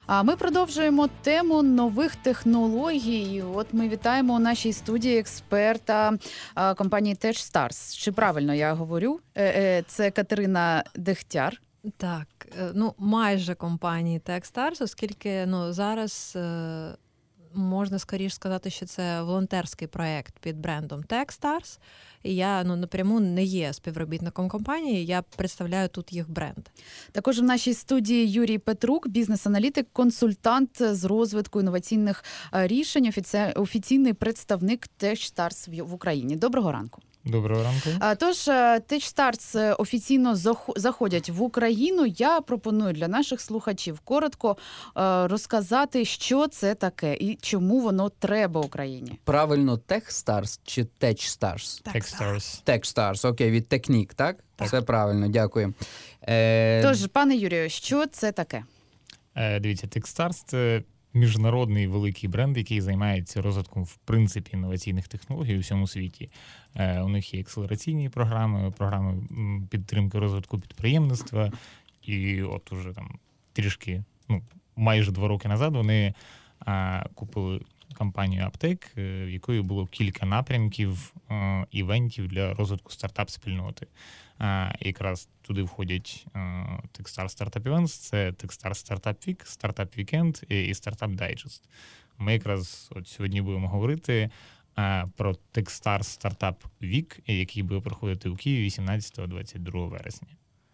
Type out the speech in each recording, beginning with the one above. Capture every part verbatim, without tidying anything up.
А ми продовжуємо тему нових технологій. От ми вітаємо у нашій студії експерта компанії TechStars. Чи правильно я говорю? Це Катерина Дегтяр. Так, ну майже компанії TechStars, оскільки ну зараз е, можна скоріше сказати, що це волонтерський проєкт під брендом TechStars. І я ну напряму не є співробітником компанії, я представляю тут їх бренд. Також в нашій студії Юрій Петрук, бізнес-аналітик, консультант з розвитку інноваційних рішень, офіці... офіційний представник TechStars в Україні. Доброго ранку. Доброго ранку. Тож, TechStars офіційно заходять в Україну. Я пропоную для наших слухачів коротко розказати, що це таке і чому воно треба Україні. Правильно, TechStars чи TechStars? TechStars. TechStars, окей, від Technic, так? Так. Все правильно, дякую. Е... Тож, пане Юрію, що це таке? Е, дивіться, TechStars – це міжнародний великий бренд, який займається розвитком, в принципі, інноваційних технологій у всьому світі. Е, у них є акселераційні програми, програми підтримки розвитку підприємництва. І от уже там трішки, ну, майже два роки назад вони е, купили компанію Aptec, в якої було кілька напрямків, е, івентів для розвитку стартап-спільноти. Е, якраз туди входять е, TechStars Startup Events, це TechStars Startup Week, Startup Weekend і, і Startup Digest. Ми якраз от сьогодні будемо говорити е, про TechStars Startup Week, який буде проходити у Києві вісімнадцятого-двадцять другого вересня.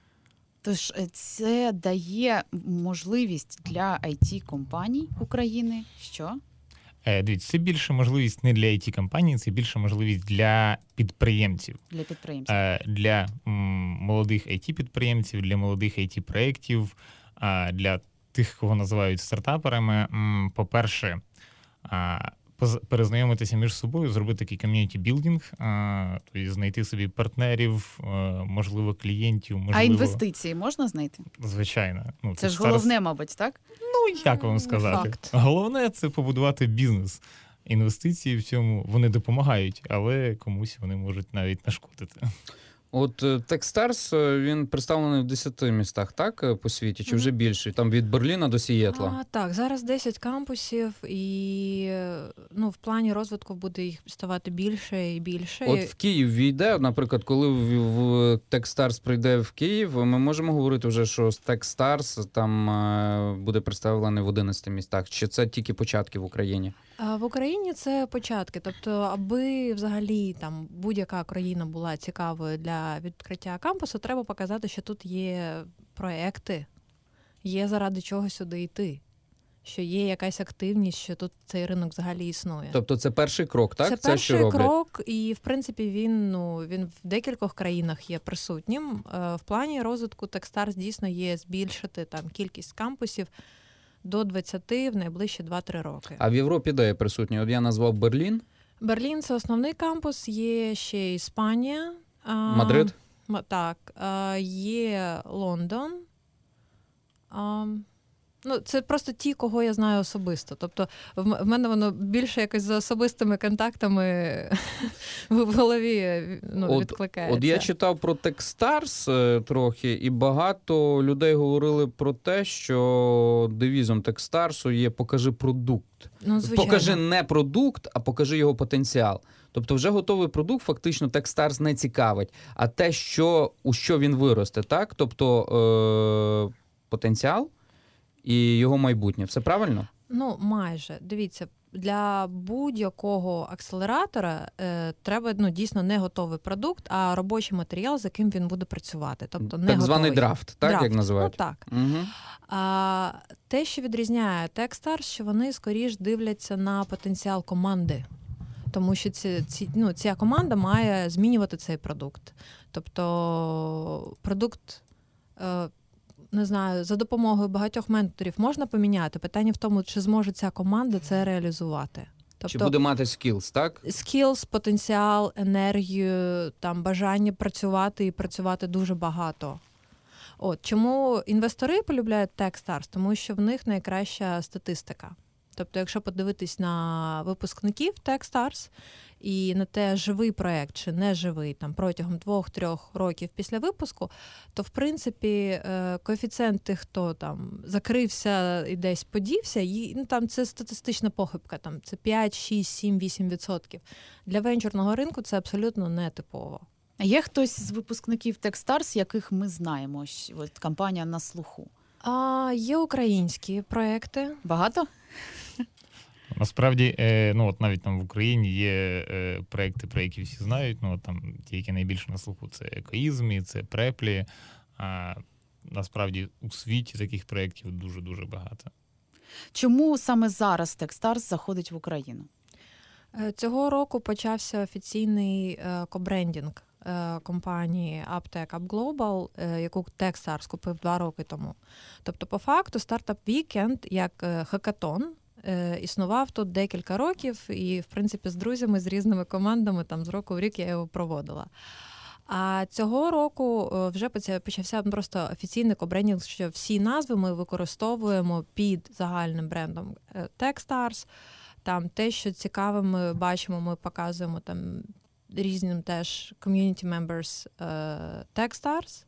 Тож це дає можливість для ай ті-компаній України, що? Дивіться, це більше можливість не для ай ті-компаній, це більше можливість для підприємців. Для підприємців. Для м, молодих ай ті-підприємців, для молодих ай ті-проєктів, для тих, кого називають стартаперами. М, по-перше, перезнайомитися між собою, зробити такий ком'юніті-білдинг, тобто знайти собі партнерів, можливо, клієнтів. Можливо... А інвестиції можна знайти? Звичайно. Ну, це ж зараз... головне, мабуть, так? Ну, як вам сказати? Факт. Головне – це побудувати бізнес. Інвестиції в цьому, вони допомагають, але комусь вони можуть навіть нашкодити. От TechStars, він представлений в десяти містах, так, по світі, чи вже більше? Там від Берліна до Сієтла. А, так, зараз десять кампусів, і ну, в плані розвитку буде їх ставати більше і більше. От в Київ війде, наприклад, коли в, в TechStars прийде в Київ, ми можемо говорити вже, що TechStars там е, буде представлений в одинадцяти містах. Чи це тільки початки в Україні? В Україні це початки. Тобто, аби взагалі там будь-яка країна була цікавою для відкриття кампусу, треба показати, що тут є проекти, є заради чого сюди йти, що є якась активність, що тут цей ринок взагалі існує. Тобто це перший крок, так? Це, це перший що крок, і, в принципі, він, ну, він в декількох країнах є присутнім. В плані розвитку TechStars дійсно є збільшити там кількість кампусів до двадцяти в найближчі два-три роки. А в Європі де є присутні? От я назвав Берлін. Берлін – це основний кампус, є ще Іспанія. Мадрид? А, так, а, є Лондон. А, ну, це просто ті, кого я знаю особисто. Тобто в мене воно більше якось за особистими контактами в голові ну, от, відкликається. От я читав про TechStars трохи, і багато людей говорили про те, що девізом TechStars є «покажи продукт». Ну, покажи не продукт, а покажи його потенціал. Тобто вже готовий продукт фактично TechStars не цікавить, а те, що, у що він виросте, так? Тобто е- потенціал і його майбутнє. Все правильно? Ну, майже. Дивіться, для будь-якого акселератора е, треба ну, дійсно не готовий продукт, а робочий матеріал, з яким він буде працювати. Тобто не так готовий. званий драфт, так, драфт. як називають? Ну, так. Угу. А, те, що відрізняє TechStars, що вони скоріш дивляться на потенціал команди. Тому що ці, ці, ну, ця команда має змінювати цей продукт. Тобто продукт... Е, не знаю, за допомогою багатьох менторів можна поміняти. Питання в тому, чи зможе ця команда це реалізувати. Тобто, чи буде мати skills, так? Skills, потенціал, енергію, там, бажання працювати і працювати дуже багато. От, чому інвестори полюбляють TechStars? Тому що в них найкраща статистика. Тобто, якщо подивитись на випускників Techstars і на те, живий проєкт чи не живий там, протягом двох-трьох років після випуску, то, в принципі, коефіцієнт тих, хто там закрився і десь подівся, і, ну, там це статистична похибка, там, це п'ять, шість, сім, вісім відсотків. Для венчурного ринку це абсолютно нетипово. А є хтось з випускників Techstars, яких ми знаємо? От компанія на слуху. А, є українські проекти. Багато? Насправді, ну от навіть там в Україні є проекти, про які всі знають. Ну от там ті, які найбільше на слуху, це Екоїзм, це Преплі. А насправді у світі таких проєктів дуже-дуже багато. Чому саме зараз Techstars заходить в Україну? Цього року почався офіційний кобрендінг компанії UpTech UpGlobal, яку Techstars купив два роки тому. Тобто, по факту, Startup Weekend як хакатон існував тут декілька років, і, в принципі, з друзями, з різними командами, там, з року в рік я його проводила. А цього року вже почався просто офіційний кобрендінг, що всі назви ми використовуємо під загальним брендом Techstars. Там те, що цікаве ми бачимо, ми показуємо там різним теж community members uh, Techstars.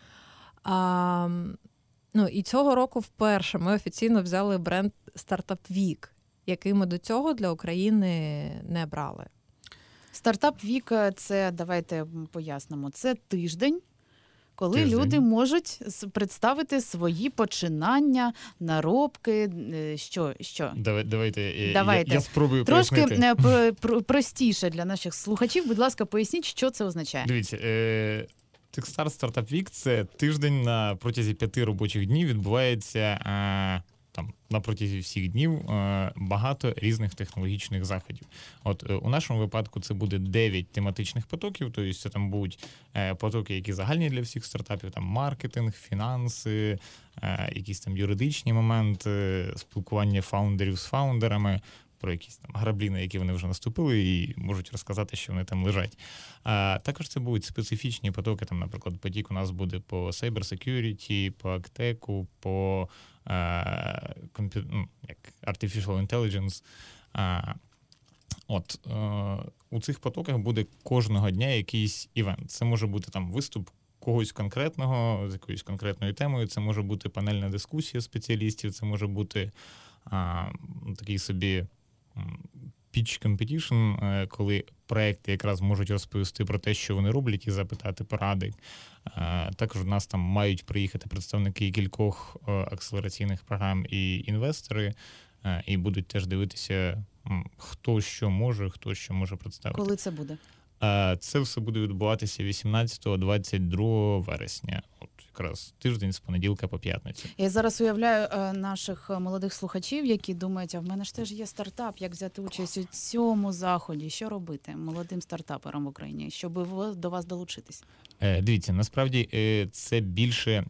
Um, ну, і цього року вперше ми офіційно взяли бренд Startup Week, який ми до цього для України не брали. Startup Week – це, давайте пояснимо, це тиждень, коли Тиждень. люди можуть представити свої починання, наробки, що? що? Давай, давайте, давайте. Я, я спробую Трошки пояснити. простіше для наших слухачів. Будь ласка, поясніть, що це означає. Дивіться, е, Techstars Startup Week – це тиждень на протязі п'яти робочих днів відбувається е, там на протязі всіх днів е, багато різних технологічних заходів. От е, у нашому випадку це буде дев'ять тематичних потоків, тобто це там будуть е, потоки, які загальні для всіх стартапів, там маркетинг, фінанси, е, якісь там юридичні моменти, спілкування фаундерів з фаундерами, про якісь там граблі, на які вони вже наступили, і можуть розказати, що вони там лежать. А також це будуть специфічні потоки, там, наприклад, потік у нас буде по Cyber Security, по Актеку, по а, комп'ю... ну, як Artificial Intelligence. А, от, а, у цих потоках буде кожного дня якийсь івент. Це може бути там виступ когось конкретного, з якоюсь конкретною темою, це може бути панельна дискусія спеціалістів, це може бути а, такий собі pitch competition, коли проекти якраз можуть розповісти про те, що вони роблять, і запитати поради. Також у нас там мають приїхати представники кількох акселераційних програм і інвестори, і будуть теж дивитися, хто що може, хто що може представити. Коли це буде? Це все буде відбуватися вісімнадцятого-двадцять другого вересня. От якраз тиждень з понеділка по п'ятницю. Я зараз уявляю наших молодих слухачів, які думають, а в мене ж теж є стартап, як взяти участь у цьому заході, що робити молодим стартаперам в Україні, щоб до вас долучитись? Дивіться, насправді це більше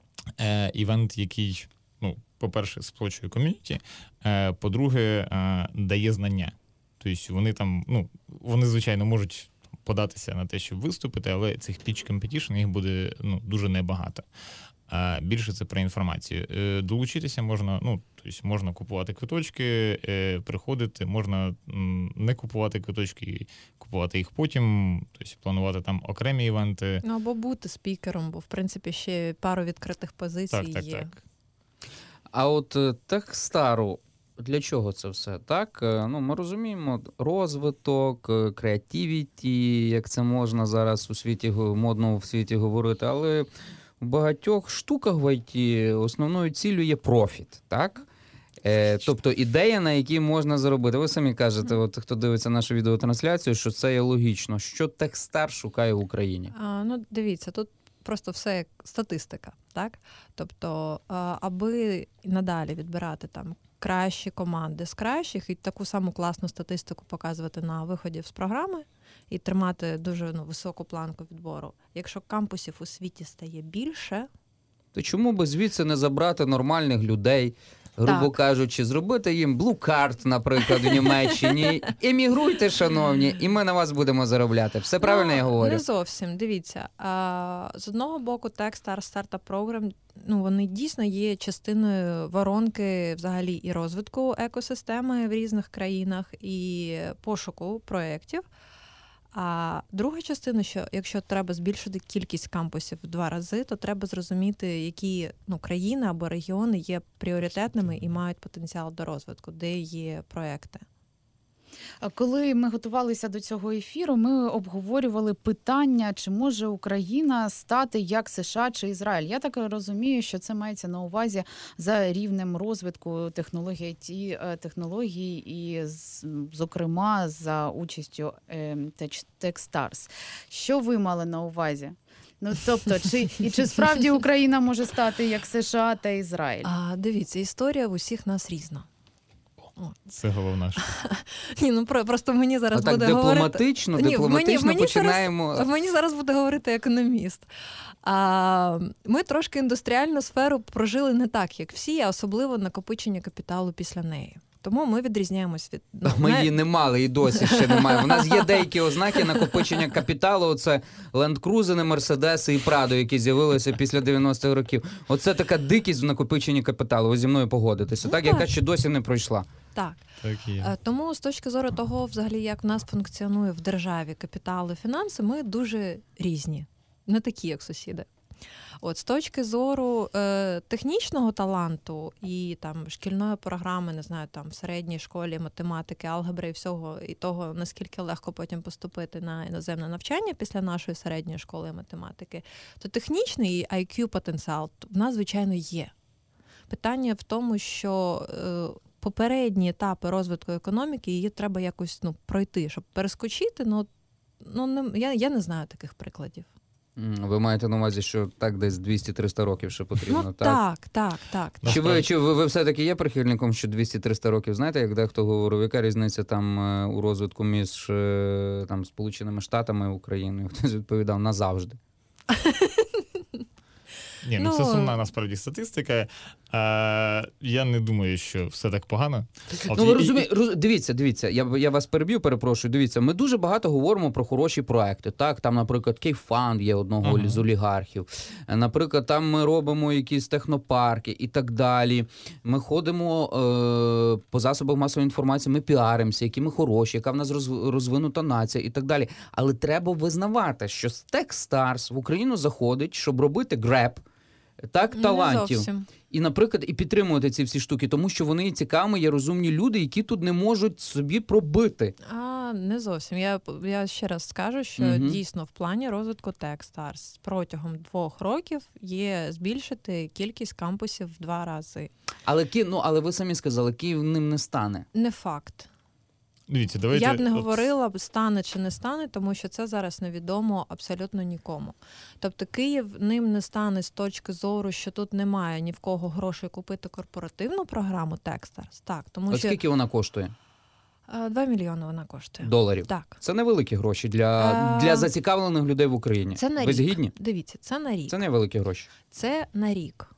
івент, який, ну, по-перше, сплочує ком'юніті, по-друге, дає знання. Тобто вони там, ну, вони, звичайно, можуть податися на те, щоб виступити, але цих pitch competition їх буде, ну, дуже небагато. А більше це про інформацію. Долучитися можна, ну, тобто можна купувати квиточки, приходити, можна не купувати квиточки, купувати їх потім, тобто планувати там окремі івенти. Ну, або бути спікером, бо, в принципі, ще пару відкритих позицій так, так, є. Так, так. А от Techstars, для чого це все? Так, ну, ми розуміємо, розвиток, креативіті, як це можна зараз у світі, модно в світі говорити, але в багатьох штуках в ай ті основною ціллю є профіт, так? Е, тобто ідея, на якій можна заробити. Ви самі кажете, от хто дивиться нашу відеотрансляцію, що це є логічно. Що Techstars шукає в Україні? А, ну, дивіться, тут просто все як статистика, так? Тобто, аби надалі відбирати там кращі команди з кращих і таку саму класну статистику показувати на виході з програми і тримати дуже, ну, високу планку відбору. Якщо кампусів у світі стає більше, то чому би звідси не забрати нормальних людей, грубо Так. кажучи, зробити їм blue card, наприклад, в Німеччині. Емігруйте, шановні, і ми на вас будемо заробляти. Все правильно ну, я говорю? Не зовсім. Дивіться, а, з одного боку, Techstars Startup Program, ну, вони дійсно є частиною воронки взагалі і розвитку екосистеми в різних країнах, і пошуку проєктів. А друга частина, що якщо треба збільшити кількість кампусів в два рази, то треба зрозуміти, які ну, країни або регіони є пріоритетними і мають потенціал до розвитку, де є проекти. Коли ми готувалися до цього ефіру, ми обговорювали питання, чи може Україна стати як США чи Ізраїль. Я так розумію, що це мається на увазі за рівнем розвитку технологій, ай ті-технологій і, зокрема, за участю Techstars. Що ви мали на увазі? Ну, тобто, чи, і чи справді Україна може стати як США та Ізраїль? А, дивіться, історія в усіх нас різна. Це головна ж. Ні, ну про- просто мені зараз Отак буде дипломатично, говорити... Ні, в мені- дипломатично в мені починаємо... Зараз, мені зараз буде говорити економіст. А, ми трошки індустріальну сферу прожили не так, як всі, а особливо накопичення капіталу після неї. Тому ми відрізняємось від... Ну, Ми не- її не мали і досі ще немає. У нас є деякі ознаки накопичення капіталу. Це ленд-крузери, мерседеси і Прадо, які з'явилися після дев'яностих років. Оце така дикість в накопиченні капіталу. Ви зі мною погодитеся, Ну, так? так. Яка ще досі не пройшла. Так. Так і є. Е, Тому з точки зору того, взагалі, як в нас функціонує в державі капітал і фінанси, ми дуже різні, не такі, як сусіди. От з точки зору е, технічного таланту і там шкільної програми, не знаю, там в середній школі математики, алгебри і всього, і того, наскільки легко потім поступити на іноземне навчання після нашої середньої школи математики, то технічний ай к'ю потенціал в нас, звичайно, є. Питання в тому, що е, попередні етапи розвитку економіки, її треба якось ну, пройти, щоб перескочити. Ну, ну не, я, я не знаю таких прикладів. М, Ви маєте на увазі, що так десь двісті-триста років ще потрібно, ну так? так, так, так. Чи ви, чи ви, ви все-таки є прихильником, що двісті-триста років? Знаєте, як дехто говорив, яка різниця там е, у розвитку між е, там, Сполученими Штатами і Україною? Хтось відповідав, назавжди. Ні, ну, Ну, це сумна насправді статистика. Е, я не думаю, що все так погано. От Ну, і- ви і- розумієте, роз... дивіться, дивіться, я, я вас переб'ю, перепрошую, дивіться, ми дуже багато говоримо про хороші проекти, так, там, наприклад, Кейфанд є одного Ага. з олігархів, наприклад, там ми робимо якісь технопарки і так далі, ми ходимо е, по засобах масової інформації, ми піаримося, які ми хороші, яка в нас роз... розвинута нація і так далі, але треба визнавати, що з Techstars в Україну заходить, щоб робити греб, так, Не талантів. зовсім. І, наприклад, і підтримувати ці всі штуки, тому що вони є цікавими, є розумні люди, які тут не можуть собі пробити. А, не зовсім. Я, я ще раз скажу, що Мгм. дійсно в плані розвитку Techstars протягом двох років є збільшити кількість кампусів в два рази. Але Київ, ну але ви самі сказали, Київ ним не стане. Не факт. Дивіться, давайте... Я б не от- говорила, стане чи не стане, тому що це зараз невідомо абсолютно нікому. Тобто Київ ним не стане з точки зору, що тут немає ні в кого грошей купити корпоративну програму Techstars. Так, тому А що скільки вона коштує? е, два мільйони вона коштує. Доларів. Так. Це невеликі гроші для, А, для зацікавлених людей в Україні. Це на Ви рік. згідні? Дивіться, це на рік. Це невеликі гроші. Це на рік.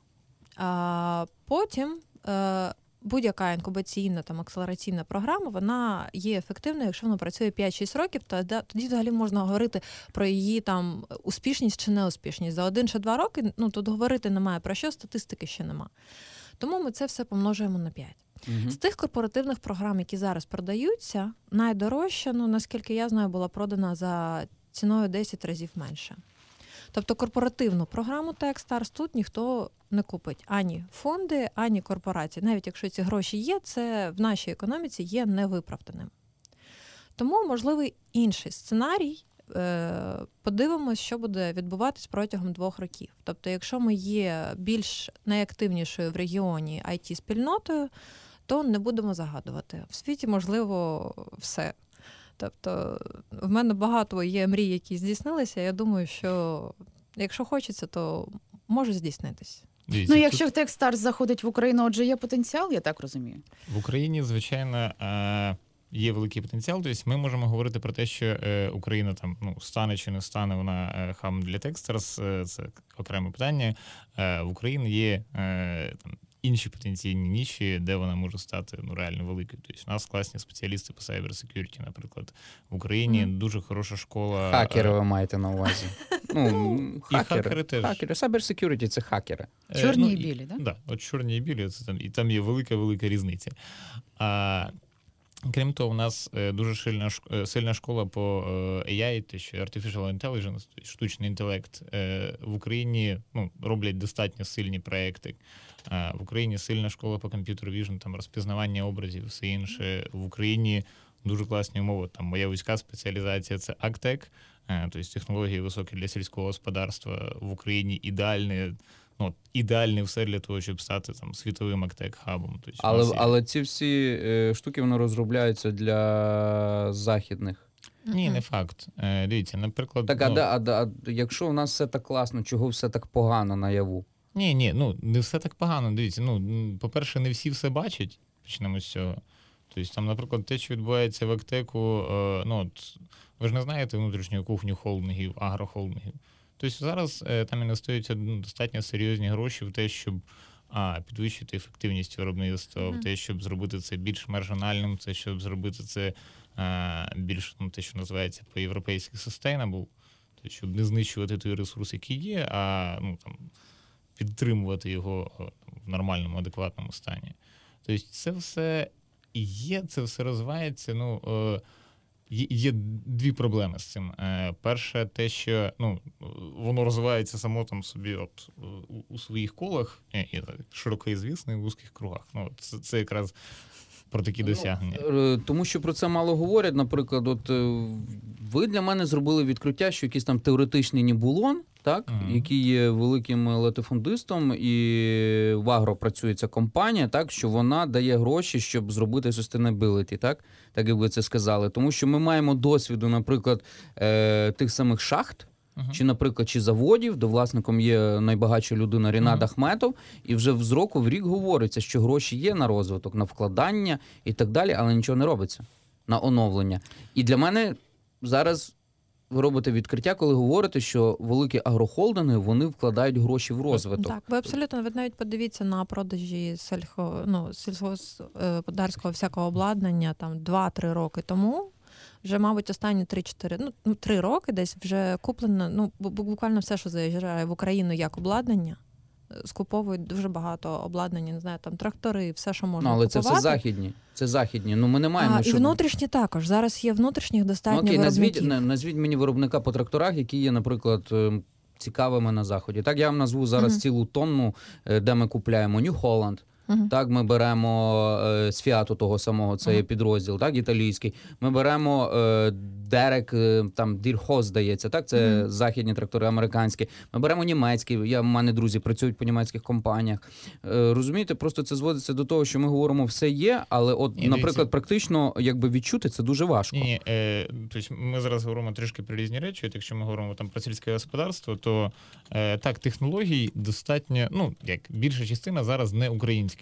А потім е, будь-яка інкубаційна там акселераційна програма, вона є ефективною, якщо вона працює п'ять-шість років, то да, тоді взагалі можна говорити про її там успішність чи неуспішність. За один чи два роки ну тут говорити немає про що, статистики ще нема. Тому ми це все помножуємо на п'ять. Угу. З тих корпоративних програм, які зараз продаються, найдорожча, ну наскільки я знаю, була продана за ціною десять разів менше. Тобто корпоративну програму Techstars тут ніхто не купить ані фонди, ані корпорації. Навіть якщо ці гроші є, це в нашій економіці є невиправданим. Тому можливий інший сценарій. Подивимось, що буде відбуватись протягом двох років. Тобто, якщо ми є більш найактивнішою в регіоні ай ті-спільнотою, то не будемо загадувати. В світі, можливо, все. Тобто, в мене багато є мрій, які здійснилися. Я думаю, що якщо хочеться, то може здійснитись. Дивіться, Ну, тут- якщо Techstars заходить в Україну, отже, є потенціал, я так розумію. В Україні, звичайно, е, є великий потенціал. Тобто ми можемо говорити про те, що е, Україна там ну стане чи не стане вона е, хабом для Techstars, е, це окреме питання. Е, В Україні є е, там інші потенційні ніші, де вона може стати ну, реально великою. Тобто у нас класні спеціалісти по cyber security, наприклад. В Україні mm. дуже хороша школа. Хакери ви маєте на увазі. Ну, і хакери. хакери теж. Хакери. Cyber security – це хакери. Чорні ну, і білі, так? Да? Да, от чорні і білі, це там, і там є велика-велика різниця. А, крім того, у нас дуже сильна, сильна школа по ей ай, те, що Artificial Intelligence, штучний інтелект. В Україні ну, роблять достатньо сильні проекти. В Україні сильна школа по Computer Vision, там розпізнавання образів, все інше. В Україні дуже класні умови. Там моя вузька спеціалізація – це Агтек, тобто технології високі для сільського господарства. В Україні ідеальні, ну, ідеальне все для того, щоб стати там світовим Агтек-хабом. Тобто, але, є... але ці всі е, штуки, вони розробляються для західних. Ні, не факт. Е, дивіться, наприклад... Так, ну... а, а, а якщо у нас все так класно, чого все так погано наяву? Ні, ні, ну, не все так погано. Дивіться, ну, по-перше, не всі все бачать, почнемо з цього. Тобто, там, наприклад, те, що відбувається в Агтеку, е, ну, от, ви ж не знаєте внутрішню кухню холдингів, агрохолдингів. Тобто зараз е, там інвестуються ну, достатньо серйозні гроші в те, щоб а, підвищити ефективність виробництва, mm-hmm. в те, щоб зробити це більш маржинальним, це щоб зробити це а, більш, ну, те, що називається по-європейськи sustainable, тобто, щоб не знищувати той ресурс, який є, а ну, там, підтримувати його в нормальному, адекватному стані. Тобто це все є, це все розвивається. Ну, е, є, є дві проблеми з цим. Е, перше, те, що ну, воно розвивається само там собі от, у, у своїх колах, і, і широко звісно, і в вузьких кругах. Ну, це, це якраз про такі досягнення. Ну, тому що про це мало говорять. Наприклад, от ви для мене зробили відкриття, що якийсь там теоретичний нібулон, так, mm-hmm. який є великим латифундистом, і в Агро працює ця компанія, так, що вона дає гроші, щоб зробити sustainability, так, так як ви це сказали. Тому що ми маємо досвіду, наприклад, е- тих самих шахт, Uh-huh. чи, наприклад, чи заводів, де власником є найбагатша людина Рінат uh-huh. Ахметов, і вже з року в рік говориться, що гроші є на розвиток, на вкладання і так далі, але нічого не робиться на оновлення. І для мене зараз ви робите відкриття, коли говорите, що великі агрохолдинги, вони вкладають гроші в розвиток. Так, ви абсолютно, ви навіть подивіться на продажі сільського, ну, сільськогосподарського всякого обладнання там два-три роки тому. Вже, мабуть, останні три-чотири, ну, три роки десь вже куплено, ну, буквально все, що заїжджає в Україну як обладнання, скуповують дуже багато обладнання, не знаю, там трактори, все, що можна ну, але купувати. це все західні, це західні, ну ми не маємо... А, щоб... І внутрішні також, зараз є внутрішніх достатньо ну, окей, виробників. Назвіть, назвіть мені виробника по тракторах, які є, наприклад, цікавими на Заході. Так, я вам назву зараз uh-huh. цілу тонну, де ми купляємо New Holland. Uh-huh. Так, ми беремо е, з Фіату того самого, це є uh-huh. підрозділ, так, італійський. Ми беремо е, Дерек, е, там, Дірхоз, здається, так, це uh-huh. західні трактори американські. Ми беремо німецькі, я, в мене друзі працюють по німецьких компаніях. Е, розумієте, просто це зводиться до того, що ми говоримо, все є, але от, Ні, наприклад, дивіться. практично, якби відчути, це дуже важко. Ні, е, тобто ми зараз говоримо трішки про різні речі, от якщо ми говоримо там про сільське господарство, то е, так, технологій достатньо, ну, як більша частина зараз не українська.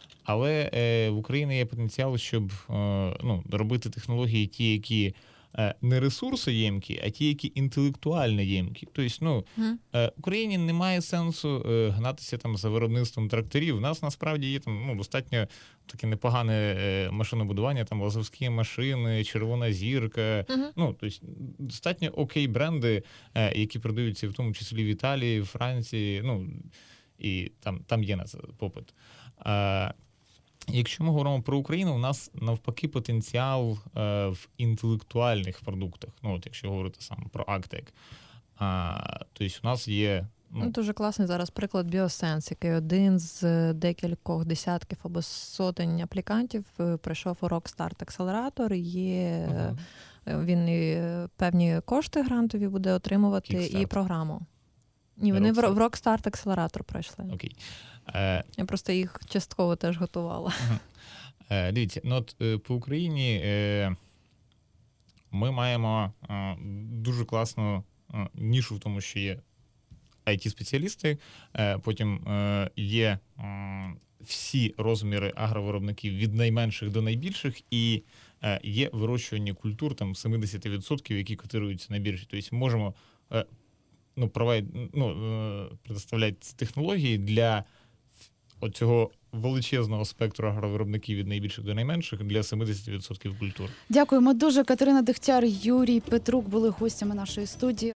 Але е, в Україні є потенціал, щоб е, ну, робити технології ті, які е, не ресурсоємкі, а ті, які інтелектуально ємкі. Тобто, ну, е, в Україні немає сенсу е, гнатися там за виробництвом тракторів. У нас насправді є там ну, достатньо таке непогане е, машинобудування, там лазовські машини, червона зірка. Uh-huh. Ну, тобто, достатньо окей бренди, е, які продаються в тому числі в Італії, в Франції, ну, і там, там є на це попит. Е, Якщо ми говоримо про Україну, у нас навпаки потенціал е, в інтелектуальних продуктах. Ну, от якщо говорити саме про Агтек. Тобто у нас є... Ну, дуже класний зараз приклад BioSense, який один з декількох десятків або сотень аплікантів прийшов у Rockstart Accelerator. Є, uh-huh. Він і певні кошти грантові буде отримувати, Kickstart. І програму. Ні, вони Rockstart. В Rockstart Accelerator пройшли. Окей. Е, Я просто їх частково теж готувала. Uh-huh. Е, дивіться, ну от е, по Україні е, ми маємо е, дуже класну е, нішу в тому, що є ай ті-спеціалісти, е, потім е, є е, всі розміри агровиробників від найменших до найбільших, і е, є вирощування культур там сімдесят відсотків, які котируються на біржі. Тобто можемо е, ну, провайд, ну, предоставляти технології для оцього величезного спектру агровиробників від найбільших до найменших для сімдесят відсотків культур. Дякуємо дуже. Катерина Дегтяр, Юрій Петрук були гостями нашої студії.